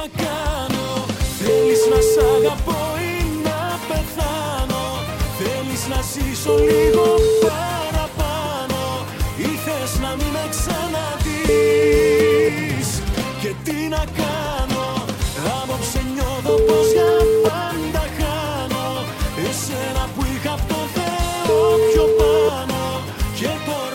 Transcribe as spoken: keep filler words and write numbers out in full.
κάνω. Θέλεις να σ' αγαπώ ή να πεθάνω? Θέλεις να ζήσω λίγο παραπάνω ή θες να μην με ξαναδείς? Και τι να κάνω, απόψε νιώθω πως για πάντα χάνω εσένα που είχα από το Θεό πιο πάνω. Και τώρα